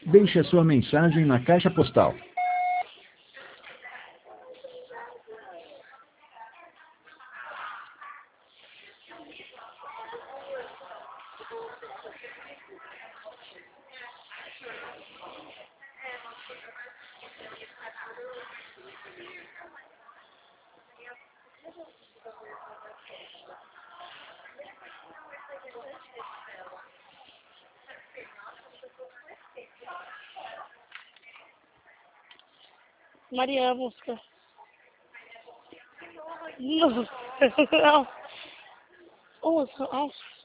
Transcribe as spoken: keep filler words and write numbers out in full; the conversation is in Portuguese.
Deixe a sua mensagem na caixa postal. Maria, a música. Não. Não. Oh,